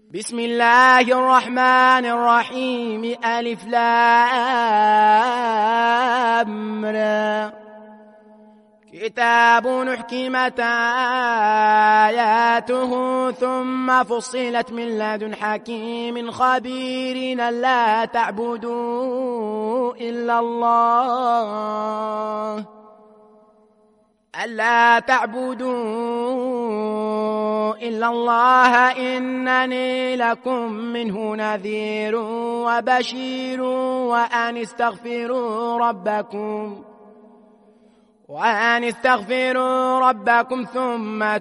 بسم الله الرحمن الرحيم. ألف لام را. كتاب أحكمت آياته ثم فصلت من لدن حكيم خبير ألا تعبدوا إلا الله إنني لكم منه نذير وبشير وأن استغفروا ربكم ثم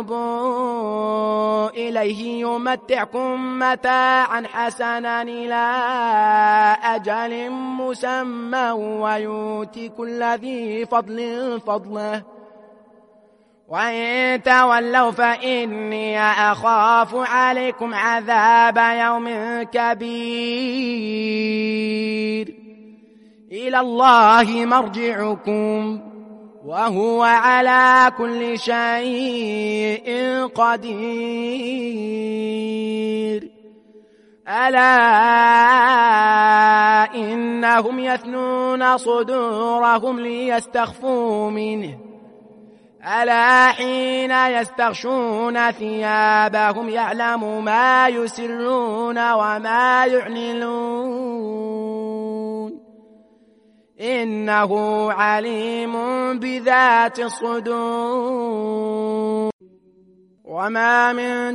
توبوا إليه يمتعكم متاعا حسنا إلى أجل مسمى ويؤتي كل ذي فضل فضله وإن تولوا فإني أخاف عليكم عذاب يوم كبير. إلى الله مرجعكم وهو على كل شيء قدير. ألا إنهم يثنون صدورهم ليستخفوا منه ألا حين يستغشون ثيابهم يعلم ما يسرون وما يعلنون إنه عليم بذات الصدور. وما من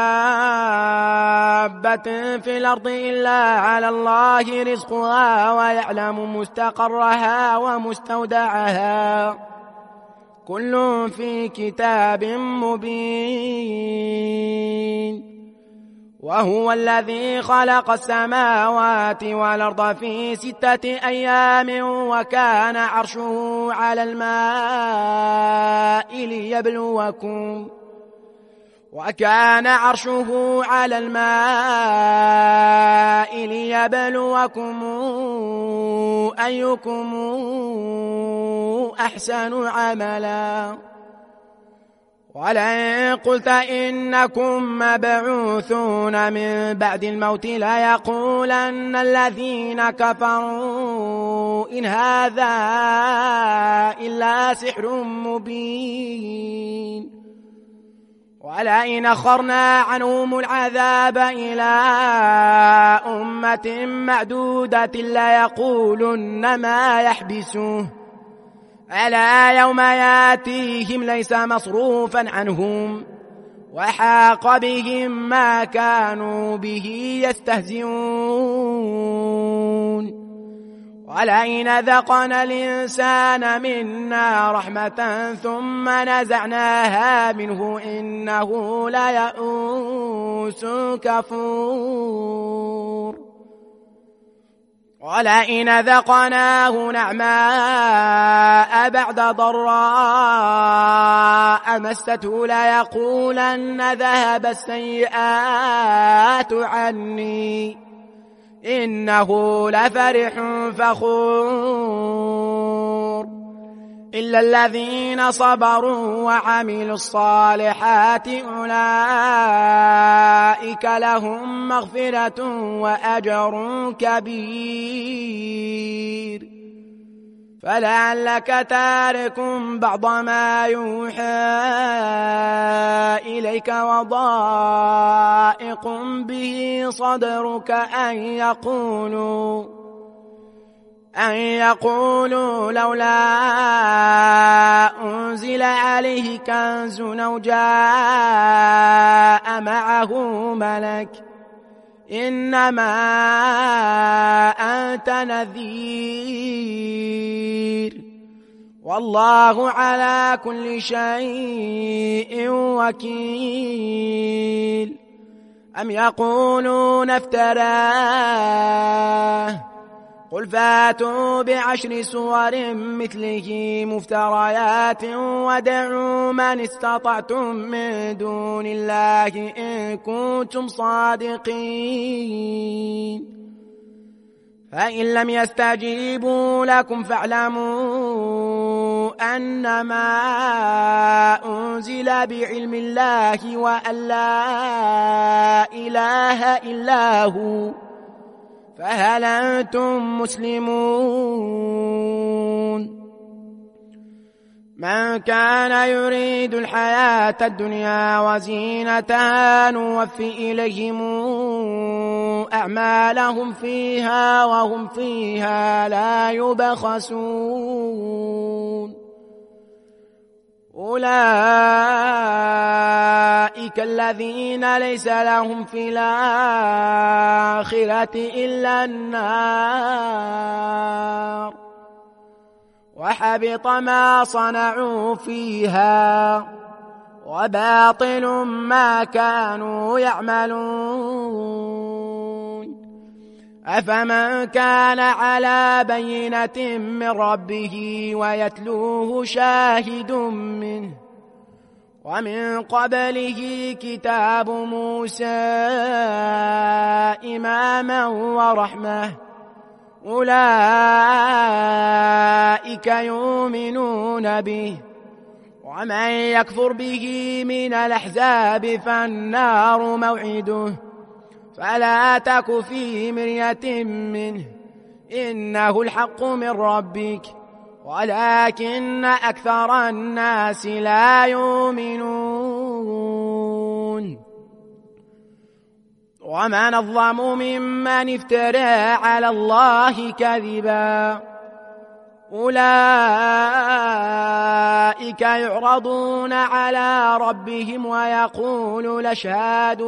دابة في الأرض إلا على الله رزقها ويعلم مستقرها ومستودعها كل في كتاب مبين. وهو الذي خلق السماوات والأرض في 6 أيام وكان عرشه على الماء ليبلوكم أيكم أحسن عملا. ولئن قلت إنكم مبعوثون من بعد الموت ليقولن الذين كفروا إن هذا إلا سحر مبين. ولئن أخرنا عنهم العذاب إلى أمة معدودة ليقولن ما يحبسه ألا يوم ياتيهم ليس مصروفا عنهم وحاق بهم ما كانوا به يستهزئون. ولئن ذقنا الإنسان منا رحمة ثم نزعناها منه إنه ليئوس كفور. ولئن ذقناه نعماء بعد ضراء مسته ليقولن ذهب السيئات عني إنه لفرح فخور. إلا الذين صبروا وعملوا الصالحات أولئك لهم مغفرة وأجر كبير. فلعلك تارك بعض ما يوحى إليك وضائق به صدرك أن يقولوا لولا أنزل عليه كنز أو جاء معه ملك إنما أنت نذير والله على كل شيء وكيل. أم يقولون افتراه قل فاتوا ب10 سور مثله مفتريات ودعوا من استطعتم من دون الله إن كنتم صادقين. فإن لم يستجيبوا لكم فاعلموا أنما أنزل بعلم الله وأن لا إله إله إلا هو فهل أنتم مسلمون؟ من كان يريد الحياة الدنيا وزينتها نوفي إليهم أعمالهم فيها وهم فيها لا يبخسون. أولئك الذين ليس لهم في الآخرة إلا النار وحبط ما صنعوا فيها وباطل ما كانوا يعملون. أفمن كان على بينة من ربه ويتلوه شاهد منه ومن قبله كتاب موسى إماما ورحمة أولئك يؤمنون به ومن يكفر به من الأحزاب فالنار موعده فلا تك في مرية منه إنه الحق من ربك ولكن أكثر الناس لا يؤمنون. ومن أظلم ممن افترى على الله كذبا أولئك يعرضون على ربهم ويقول الأشهاد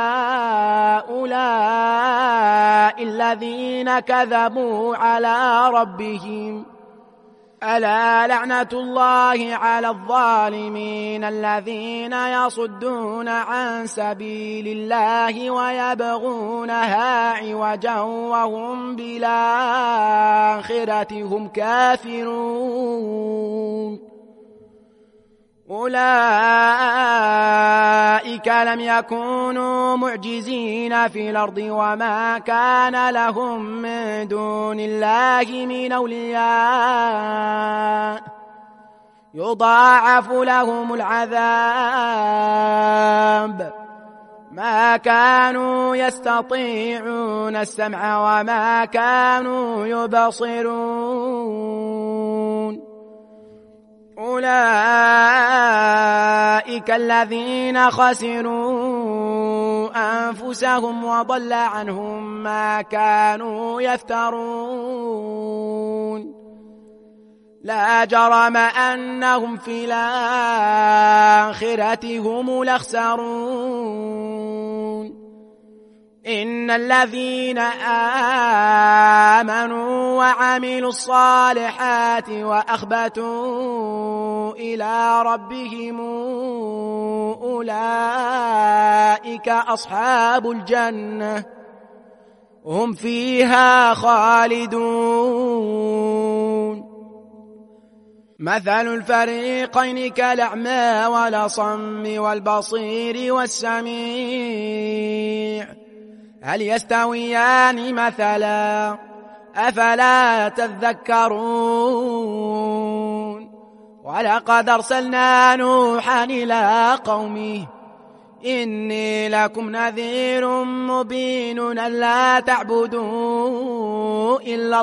هؤلاء الذين كذبوا على ربهم ألا لعنة الله على الظالمين الذين يصدون عن سبيل الله ويبغونها عوجا وهم بالآخرة هم كافرون. أولئك لم يكونوا معجزين في الأرض وما كان لهم من دون الله من أولياء يضاعف لهم العذاب ما كانوا يستطيعون السمع وما كانوا يبصرون. أولئك الذين خسروا أنفسهم وضل عنهم ما كانوا يفترون. لا جرم أنهم في الآخرة هم الأخسرون. إن الذين آمنوا وعملوا الصالحات وأخبتوا إلى ربهم أولئك أصحاب الجنة هم فيها خالدون. مثل الفريقين كالأعمى والأصم والبصير والسميع هل يستويان مثلا أفلا تذكرون. ولقد أرسلنا نوحا إلى قومه إني لكم نذير مبين ألا تعبدوا إلا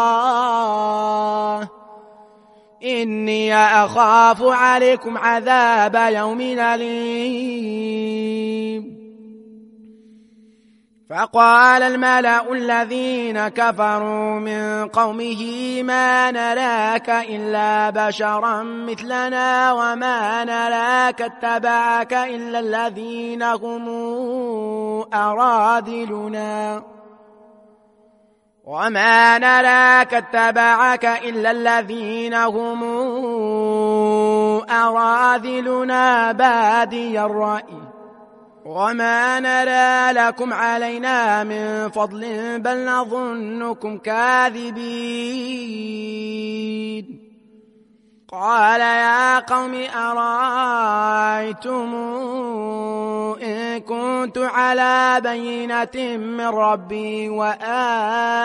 الله إني أخاف عليكم عذاب يوم أليم. فقال الملأ الذين كفروا من قومه ما نراك إلا بشرا مثلنا وما نراك اتبعك إلا الذين هم أرادلنا وما نراك اتبعك إلا الذين هم أراذلنا بادي الرأي وما نرى لكم علينا من فضل بل نظنكم كاذبين. قال يا قوم أرأيتم إن كنت على بينة من ربي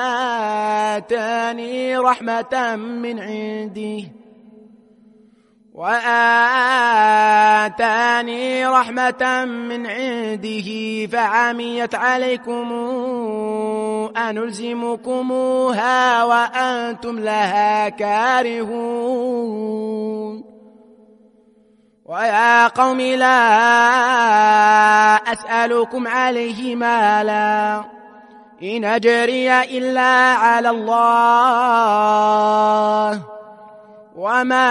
وآتاني رحمة من عنده وآتاني رحمة من عنده فعميت عليكم أنلزمكموها وأنتم لها كارهون ويا قوم لا أسألكم عليه مالا إن أجري إلا على الله وما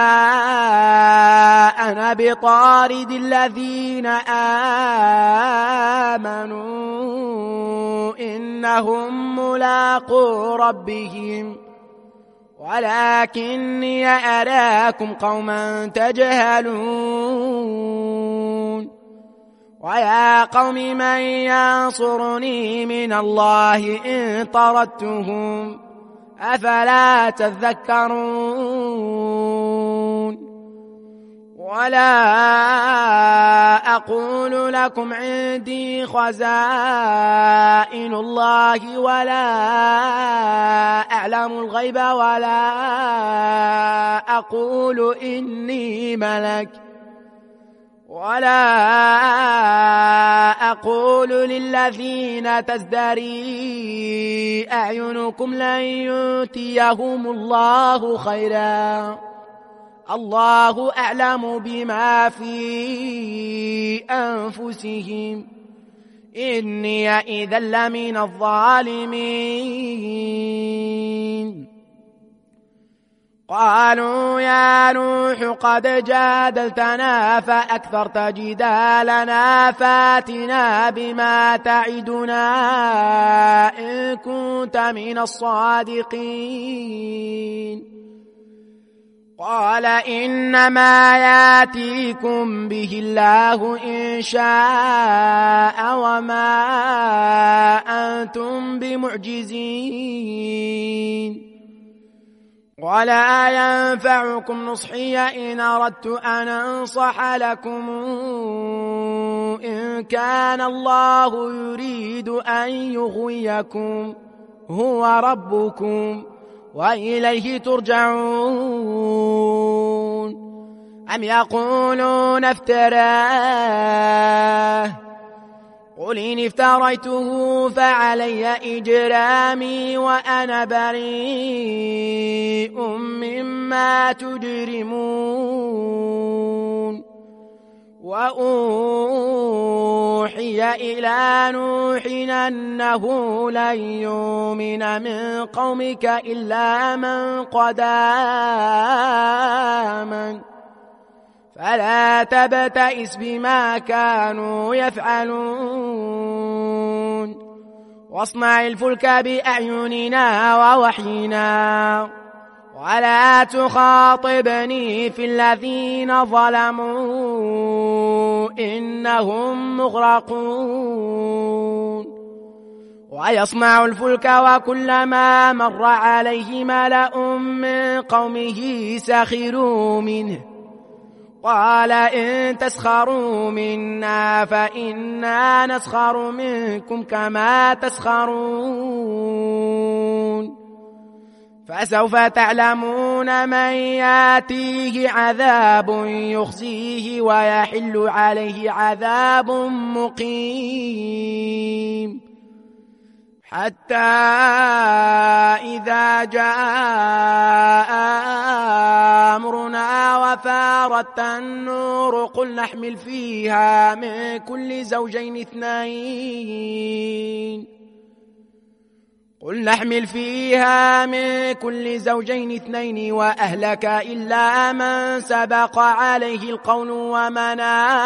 أنا بطارد الذين آمنوا إنهم ملاقو ربهم ولكني أراكم قوما تجهلون ويا قوم من ينصرني من الله إن طردتهم أفلا تذكرون ولا أقول لكم عندي خزائن الله ولا أعلم الغيب ولا أقول إني ملك ولا أقول للذين تزدري أعينكم لن يؤتيهم الله خيرا الله أعلم بما في أنفسهم إني إذا لمن الظالمين قالوا يا نوح قد جادلتنا فأكثرت جدالنا فاتنا بما تعدنا إن كنت من الصادقين قال إنما ياتيكم به الله إن شاء وما أنتم بمعجزين ولا ينفعكم نصحي إن أردت أن أنصح لكم إن كان الله يريد أن يغويكم هو ربكم وإليه ترجعون أم يقولون افتراه قل إن افتريته فعلي إجرامي وأنا بريء مما تجرمون وأوحي إلى نوح أنه لن يؤمن من قومك إلا من قد آمن فلا تبتئس بما كانوا يفعلون واصنع الفلك بأعيننا ووحينا ولا تخاطبني في الذين ظلموا إنهم مغرقون ويصنع الفلك وكلما مر عليه ملأ من قومه سخروا منه قال إن تسخروا منا فإنا نسخر منكم كما تسخرون فسوف تعلمون من ياتيه عذاب يخزيه ويحل عليه عذاب مقيم حتى إذا جاء أمرنا وفارت النور قل نحمل فيها من كل زوجين اثنين وأهلك إلا من سبق عليه القول ومن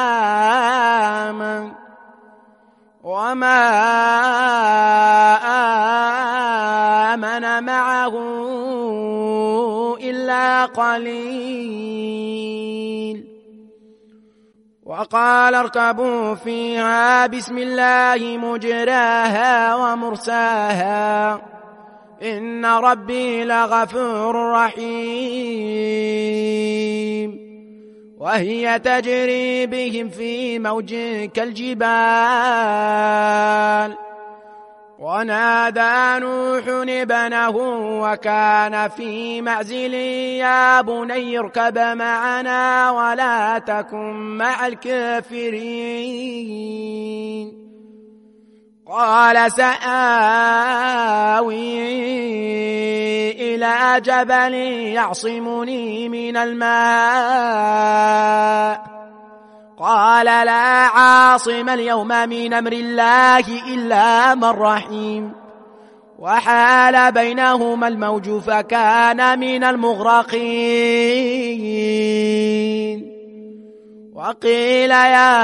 آمن وما آمن معه إلا قليل وقال اركبوا فيها بسم الله مجراها ومرساها إن ربي لغفور رحيم وهي تجري بهم في موج كالجبال ونادى نوح ابنه وكان في معزل يا بني اركب معنا ولا تكن مع الكافرين قال سآوي إلى جبل يعصمني من الماء قال لا عاصم اليوم من أمر الله إلا من رحيم وحال بينهما الموج فكان من المغرقين وقيل يا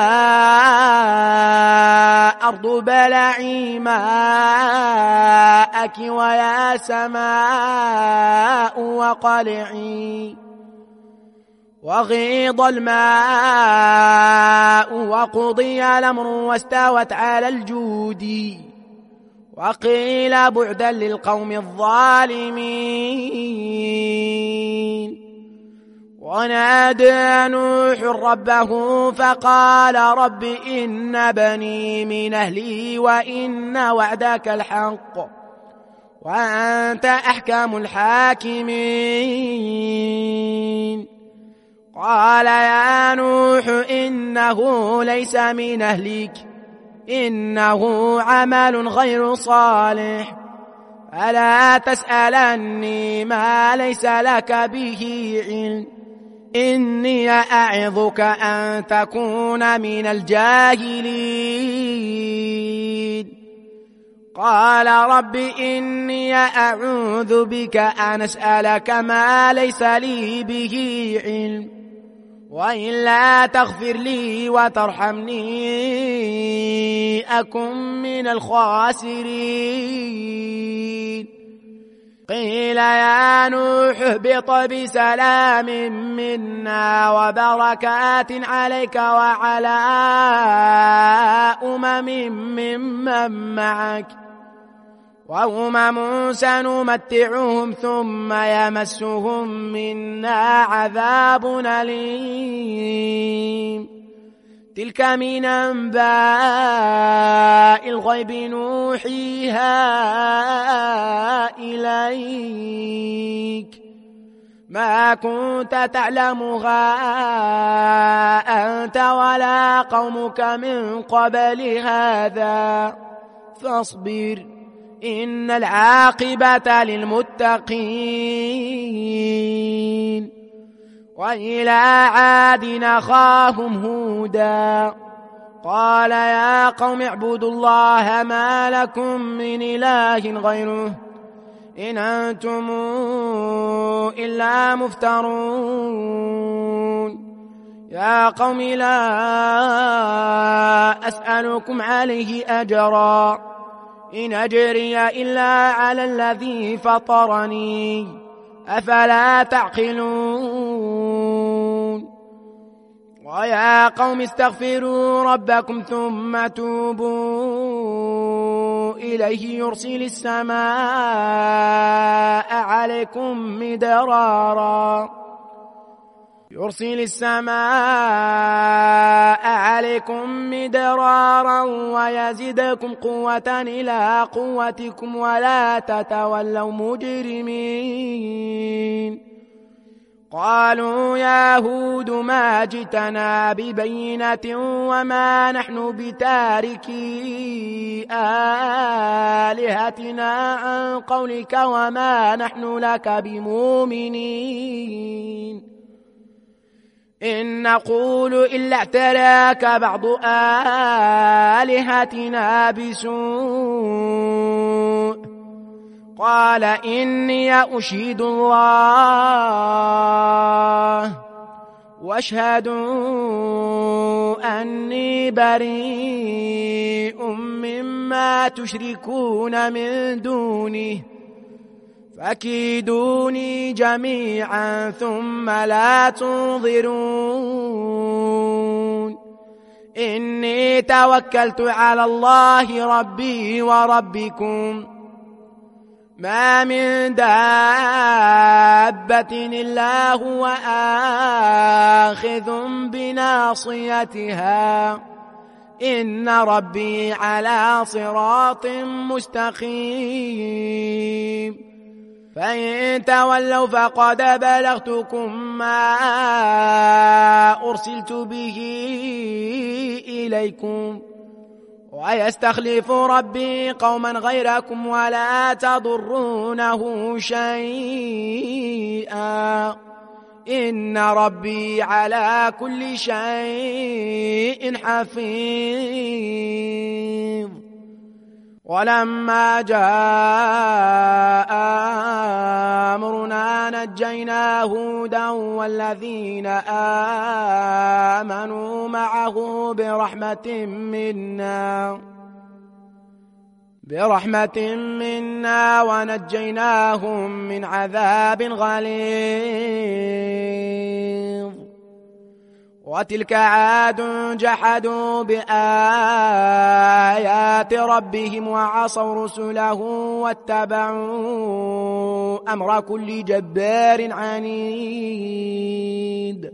أرض بلعي ماءك ويا سماء وقلعي وغيض الماء وقضي الأمر واستوت على الجود وقيل بعدا للقوم الظالمين ونادى نوح ربه فقال رب إن بني من أهلي وإن وعدك الحق وأنت أحكم الحاكمين قال يا نوح إنه ليس من أهلك إنه عمل غير صالح فلا تسألني ما ليس لك به علم إني أعظك أن تكون من الجاهلين قال رب إني أعوذ بك أن أسألك ما ليس لي به علم وإلا تغفر لي وترحمني أكن من الخاسرين قيل يا نوح اهبط بسلام منا وبركات عليك وعلى ممن معك وأمم سنمتعهم ثم يمسهم منا عذاب أليم تلك من أنباء الغيب نوحيها إليك ما كنت تعلمها أنت ولا قومك من قبل هذا فاصبر إن العاقبة للمتقين وإلى عاد أخاهم هودا قال يا قوم اعبدوا الله ما لكم من إله غيره إن أنتم إلا مفترون يا قوم لا أسألكم عليه أجرا إن أجري إلا على الذي فطرني أفلا تعقلون ويا قوم استغفروا ربكم ثم توبوا إليه يرسل السماء عليكم مدرارا ويزدكم قوة إلى قوتكم ولا تتولوا مجرمين قالوا يا هود ما جئتنا ببينة وما نحن بتاركي آلهتنا عن قولك وما نحن لك بمؤمنين إن نقول إلا اعتراك بعض آلهتنا بسوء قال إني أشهد الله واشهدوا أني بريء مما تشركون من دونه فكيدوني جميعا ثم لا تنظرون إني توكلت على الله ربي وربكم ما من دابة إلا هو آخذ بناصيتها إن ربي على صراط مستقيم فإن تولوا فقد بلغتكم ما أرسلت به إليكم ويستخلف ربي قوما غيركم ولا تضرونه شيئا إن ربي على كل شيء حفيظ ولما جاء أمرنا نجينا هودا والذين آمنوا معه برحمة منا ونجيناهم من عذاب غليظ وتلك عاد جحدوا بآيات ربهم وعصوا رسله واتبعوا أمر كل جبار عنيد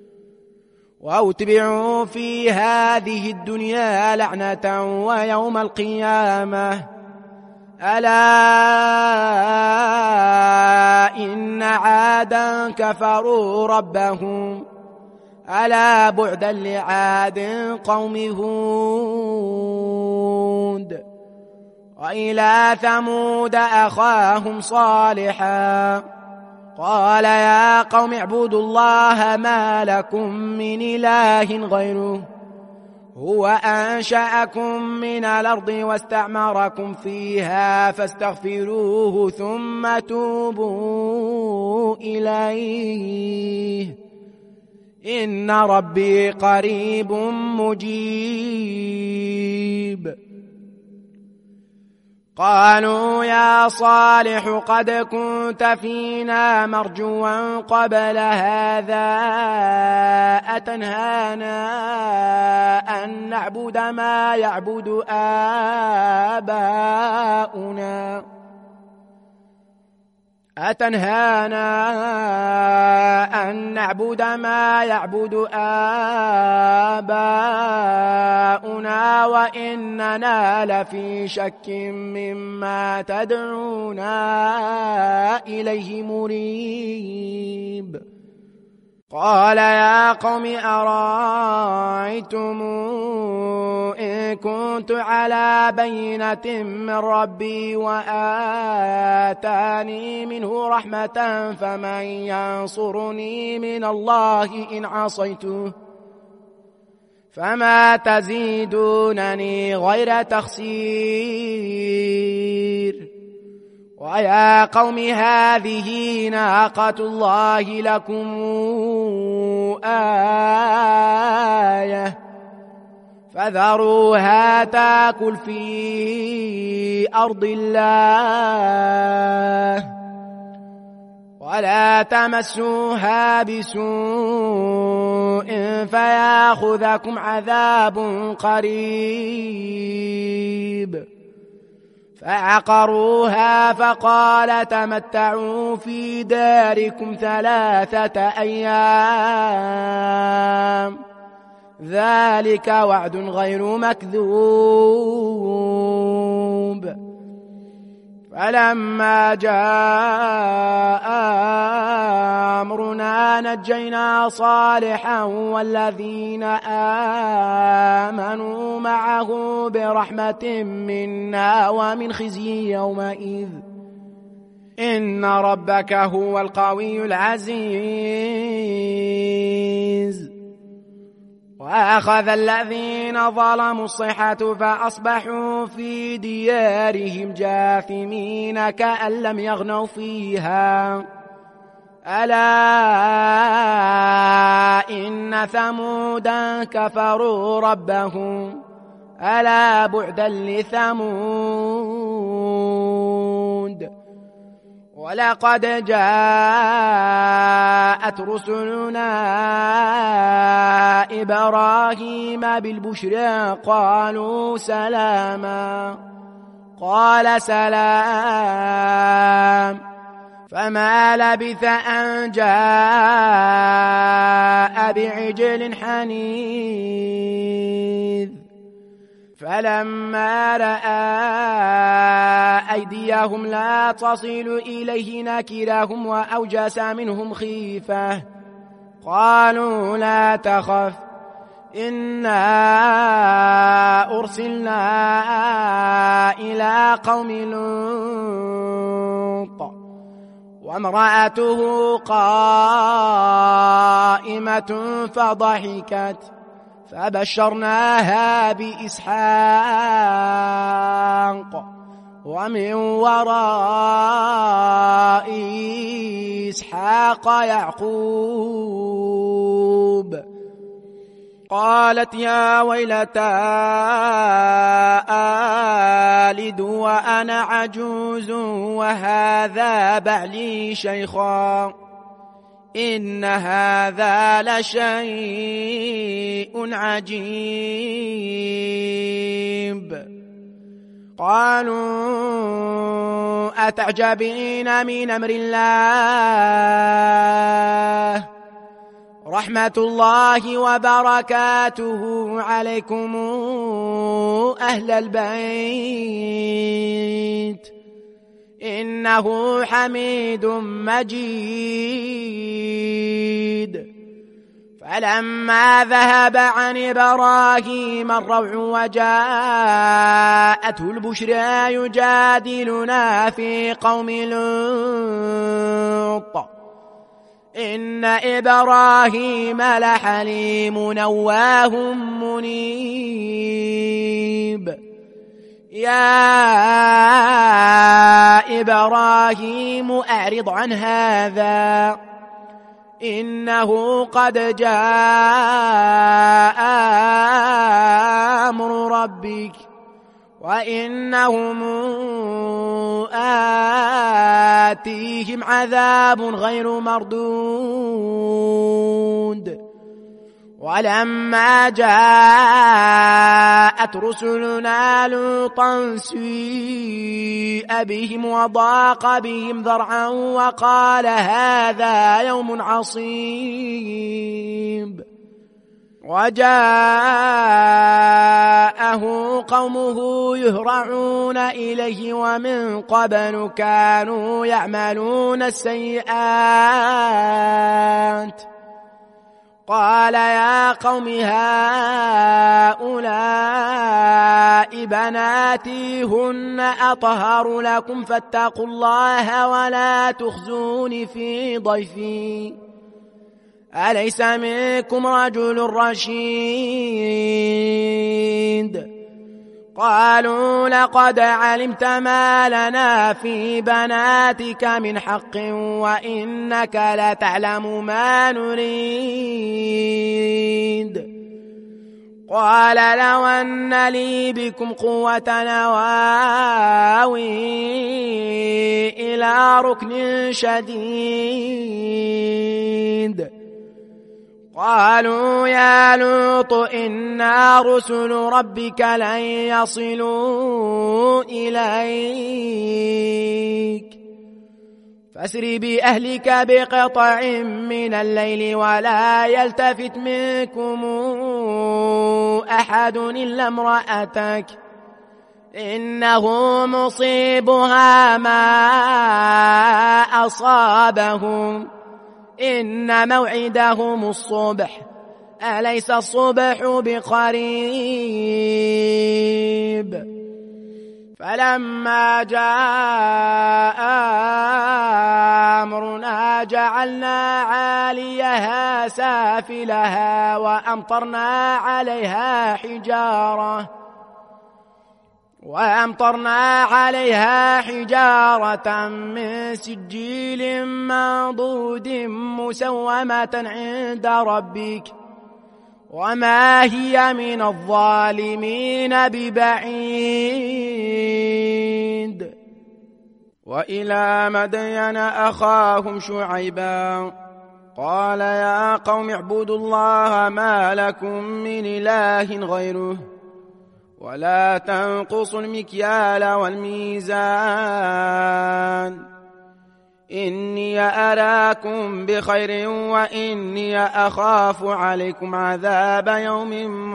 وأتبعوا في هذه الدنيا لعنة ويوم القيامة ألا إن عادا كفروا ربهم ألا بعدا لعاد قوم هود وإلى ثمود أخاهم صالحا قال يا قوم اعبدوا الله ما لكم من إله غيره هو أنشأكم من الأرض واستعمركم فيها فاستغفروه ثم توبوا إليه إن ربي قريب مجيب قالوا يا صالح قد كنت فينا مرجوا قبل هذا أتنهانا أن نعبد ما يعبد آباؤنا وإننا لفي شك مما تدعونا إليه مريب قال يا قوم أرأيتم إن كنت على بينة من ربي وآتاني منه رحمة فمن ينصرني من الله إن عصيته فما تزيدونني غير تخسير ويا قوم هذه ناقة الله لكم آية فذروها تاكل في أرض الله ولا تمسوها بسوء فياخذكم عذاب قريب فعقروها فقال تمتعوا في داركم 3 أيام ذلك وعد غير مكذوب فلما جاء أمرنا نجينا صالحا والذين آمنوا معه برحمة منا ومن خزي يومئذ إن ربك هو القوي العزيز وأخذ الذين ظلموا الصيحة فأصبحوا في ديارهم جاثمين كأن لم يغنوا فيها ألا إن ثمودا كفروا ربهم ألا بعدا لثمود ولقد جاءت رسلنا إبراهيم بالبشرى قالوا سلاما قال سلام فما لبث أن جاء بعجل حنيذ فلما رأى أيديهم لا تصل إليه نكرهم وأوجس منهم خيفة قالوا لا تخف إنا أرسلنا إلى قوم لوط وامرأته قائمة فضحكت فبشرناها بإسحاق ومن وراء إسحاق يعقوب قالت يا ويلتى آلد وأنا عجوز وهذا بعلي شيخا إن هذا لشيء عجيب قالوا أتعجبين من أمر الله رحمة الله وبركاته عليكم أهل البيت إنه حميد مجيد فلما ذهب عن إبراهيم الروع وجاءته البشرى يجادلنا في قوم لوط إن إبراهيم لحليم نواه منيب يا إبراهيم أعرض عن هذا إنه قد جاء أمر ربك وإنهم آتيهم عذاب غير مردود ولما جاءت رسلنا لوطا سيء بهم وضاق بهم ذرعا وقال هذا يوم عصيب وجاءه قومه يهرعون إليه ومن قبل كانوا يعملون السيئات قال يا قوم هؤلاء بناتي هن أطهر لكم فاتقوا الله ولا تخزوني في ضيفي أليس منكم رجل رشيد قالوا لقد علمت ما لنا في بناتك من حق وإنك لتعلم ما نريد قال لو أن لي بكم قوة نواوي إلى ركن شديد قالوا يا لوط إنا رسل ربك لن يصلوا إليك فاسر بأهلك بقطع من الليل ولا يلتفت منكم أحد إلا امرأتك إنه مصيبها ما أصابهم إن موعدهم الصبح أليس الصبح بقريب فلما جاء أمرنا جعلنا عاليها سافلها وأمطرنا عليها حجارة من سجيل منضود مسومة عند ربك وما هي من الظالمين ببعيد وإلى مدين أخاهم شعيبا قال يا قوم اعبدوا الله ما لكم من إله غيره ولا تنقصوا المكيال والميزان إني أراكم بخير وإني أخاف عليكم عذاب يوم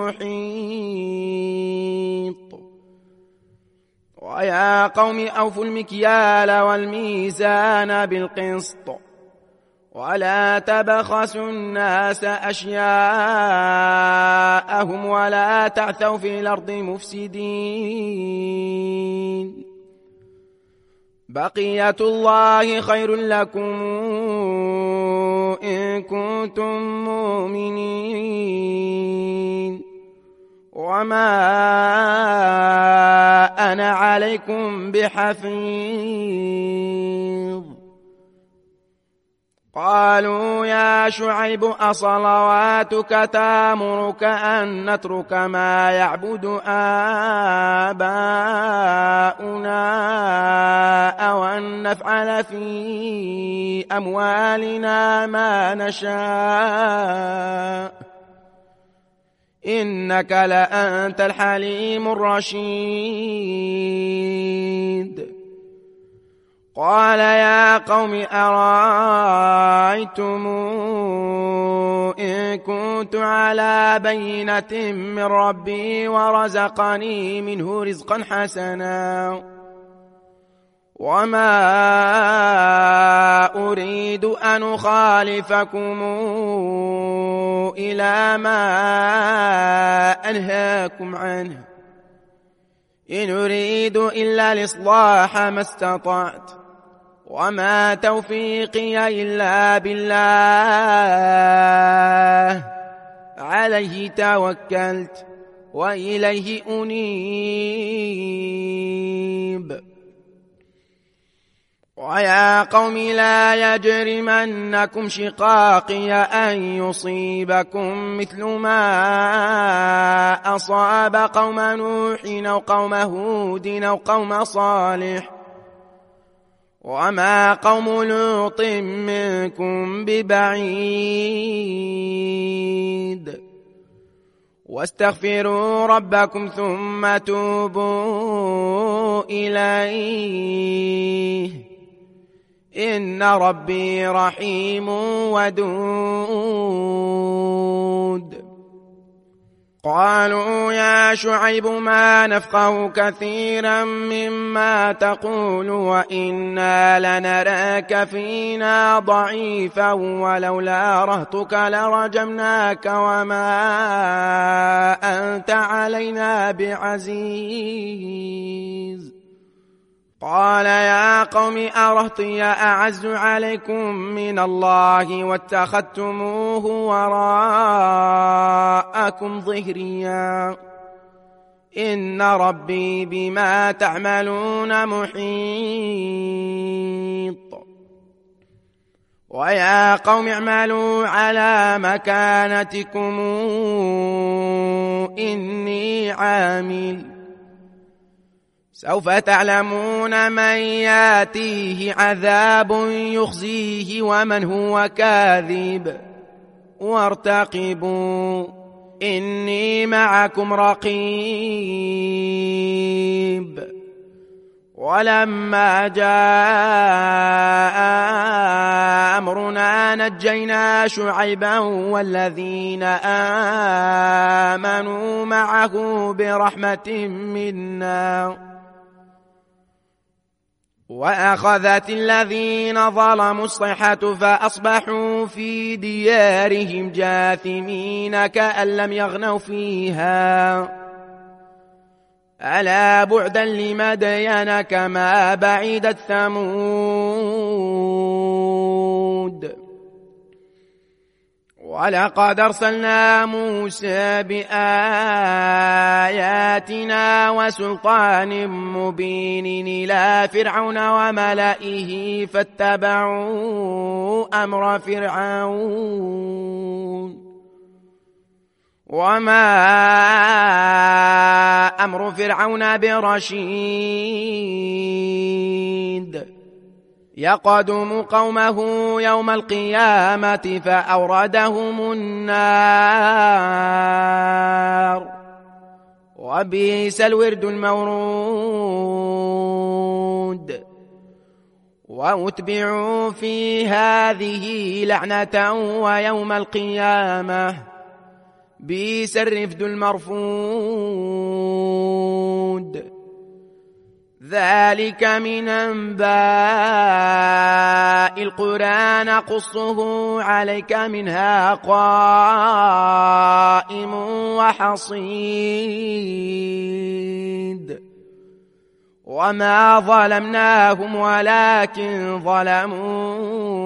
محيط. ويا قوم أوفوا المكيال والميزان بالقسط ولا تبخسوا الناس أشياءهم ولا تعثوا في الأرض مفسدين. بقية الله خير لكم إن كنتم مؤمنين وما أنا عليكم بحفيظ. قالوا يا شعيب أصلواتك تأمرك أن نترك ما يعبد آباؤنا أو أن نفعل في أموالنا ما نشاء إنك لأنت الحليم الرشيد. قال يا قوم أرأيتم إن كنت على بينة من ربي ورزقني منه رزقا حسنا وما أريد أن أخالفكم إلى ما أنهاكم عنه إن أريد إلا الإصلاح ما استطعت وما توفيقي إلا بالله عليه توكلت وإليه أنيب. ويا قوم لا يجرمنكم شقاقي أن يصيبكم مثل ما أصاب قوم نوح أو قوم هود أو قوم صالح وما قوم لوط منكم ببعيد. واستغفروا ربكم ثم توبوا إليه إن ربي رحيم ودود. قالوا يا شعيب ما نفقه كثيرا مما تقول وإنا لنراك فينا ضعيفا ولولا رهطك لرجمناك وما أنت علينا بعزيز. قال يا قوم أرهطي أعز عليكم من الله واتخذتموه وراءكم ظهريا إن ربي بما تعملون محيط. ويا قوم اعملوا على مكانتكم إني عامل سوف تعلمون من ياتيه عذاب يخزيه ومن هو كاذب وارتقبوا إني معكم رقيب. ولما جاء أمرنا نجينا شعيبا والذين آمنوا معه برحمة منا وأخذت الذين ظلموا الصيحة فأصبحوا في ديارهم جاثمين كأن لم يغنوا فيها ألا بعدا لمدين كما بعدت ثمود. ولقد أرسلنا موسى بآياتنا وسلطان مبين إلى فرعون وملئه فاتبعوا أمر فرعون وما أمر فرعون برشيد. يقدم قومه يوم القيامة فأوردهم النار وبئس الورد المورود. وأتبعوا في هذه لعنة ويوم القيامة بئس الرفد المرفود. ذلك من أنباء القرى نقصه عليك منها قائم وحصيد. وما ظلمناهم ولكن ظلموا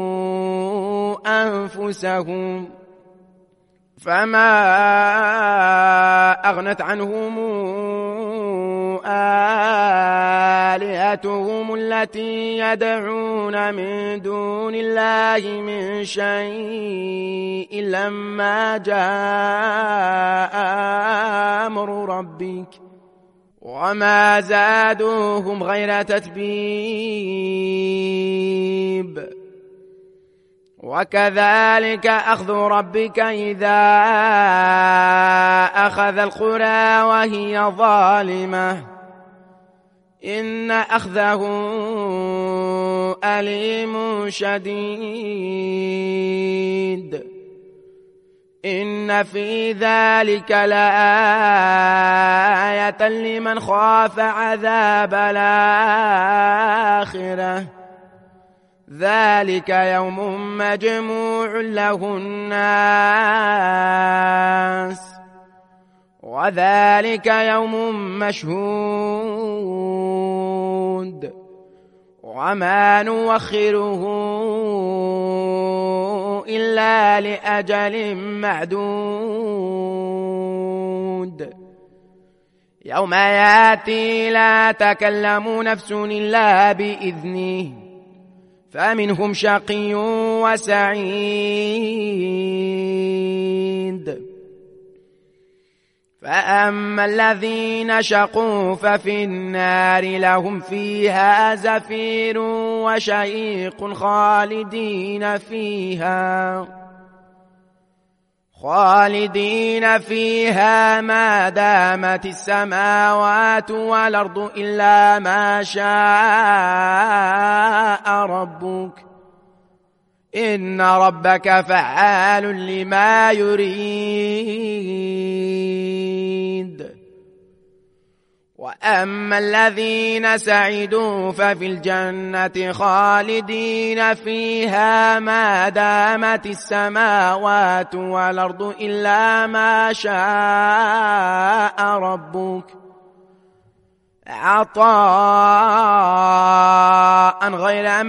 أنفسهم فما أغنت عنهم آلهتهم التي يدعون من دون الله من شيء لما جاء أمر ربك وما زادوهم غير تتبيب. وكذلك أخذ ربك إذا أخذ القرى وهي ظالمة إن أخذه أليم شديد. إن في ذلك لآية لمن خاف عذاب الآخرة ذلك يوم مجموع له الناس وذلك يوم مشهود وما نوخره إلا لأجل معدود. يوم ياتي لا تكلم نفس إلا بإذنه فمنهم شقي وسعيد. فأما الذين شقوا ففي النار لهم فيها زفير وشهيق خالدين فيها ما دامت السماوات والأرض إلا ما شاء ربك إن ربك فعال لما يريد. وأما الذين سعدوا ففي الجنة خالدين فيها ما دامت السماوات والأرض إلا ما شاء ربك عطاء غير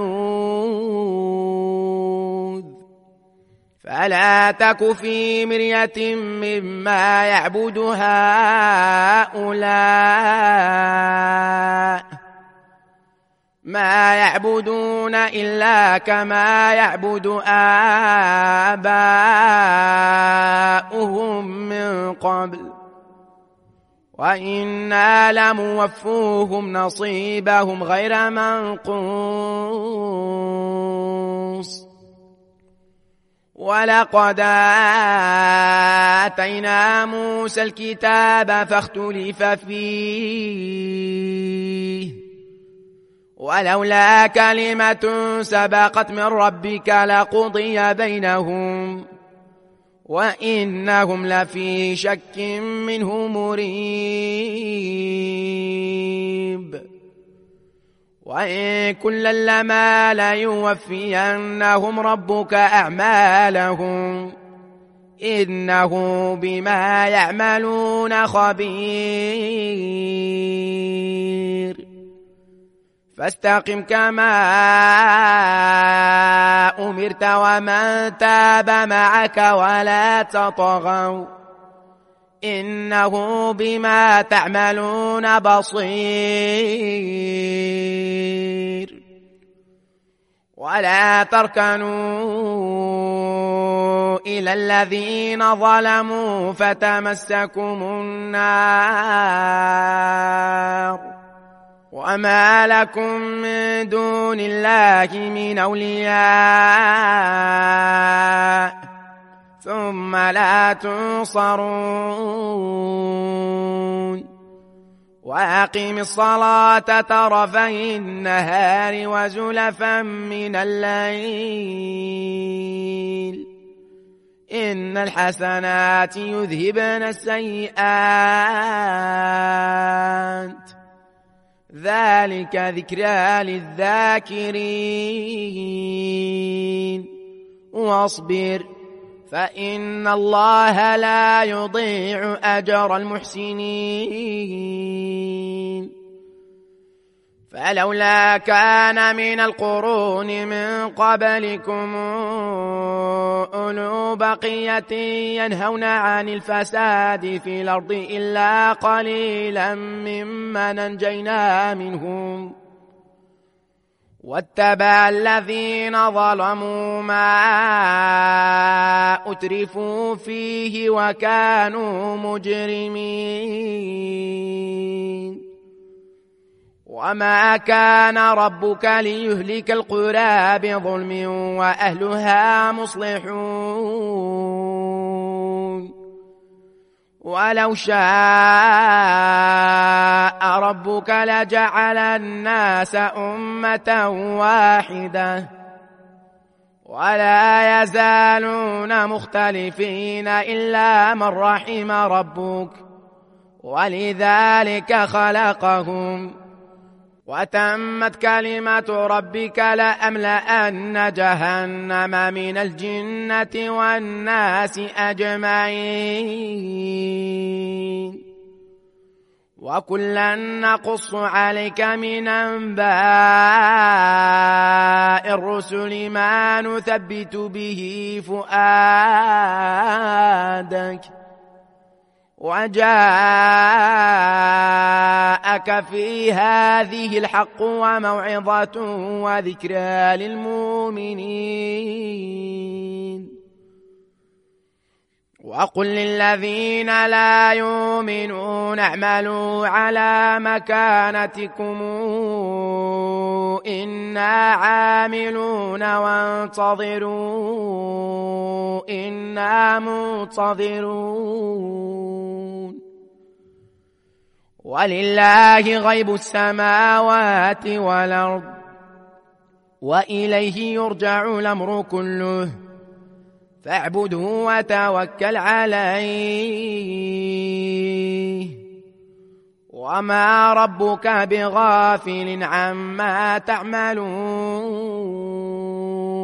مجذوذ. فلا تك في مرية مما يعبد هؤلاء ما يعبدون إلا كما يعبد آباؤهم من قبل وإنا لموفوهم نصيبهم غير منقوص. ولقد آتينا موسى الكتاب فاختلف فيه ولولا كلمة سبقت من ربك لقضي بينهم وإنهم لفي شك منه مريب. وإن كلا لما ليوفينهم ربك أعمالهم إنه بما يعملون خبير. فاستقم كما أمرت ومن تاب معك ولا تطغوا إنه بما تعملون بصير. ولا تركنوا إلى الذين ظلموا فتمسكم النار وما لكم من دون الله من أولياء ثم لا تنصرون. وأقم الصلاة طرفي النهار وزلفا من الليل إن الحسنات يذهبن السيئات ذلك ذكرى للذاكرين واصبر فإن الله لا يضيع أجر المحسنين فلولا كان من القرون من قبلكم أولو بقية ينهون عن الفساد في الأرض إلا قليلا ممن أنجينا منهم واتبع الذين ظلموا ما أترفوا فيه وكانوا مجرمين وما كان ربك ليهلك القرى بظلم وأهلها مصلحون ولو شاء ربك لجعل الناس أمة واحدة ولا يزالون مختلفين إلا من رحم ربك ولذلك خلقهم وتمت كلمة ربك لأملأن جهنم من الجنة والناس أجمعين وكلا نقص عليك من أنباء الرسل ما نثبت به فؤادك وجاءك في هذه الحق وموعظة وذكرى للمؤمنين وقل للذين لا يؤمنون اعملوا على مكانتكم إنا عاملون وانتظروا إنا منتظرون ولله غيب السماوات والأرض وإليه يرجع الأمر كله فاعبده وتوكل عليه وما ربك بغافل عما تعملون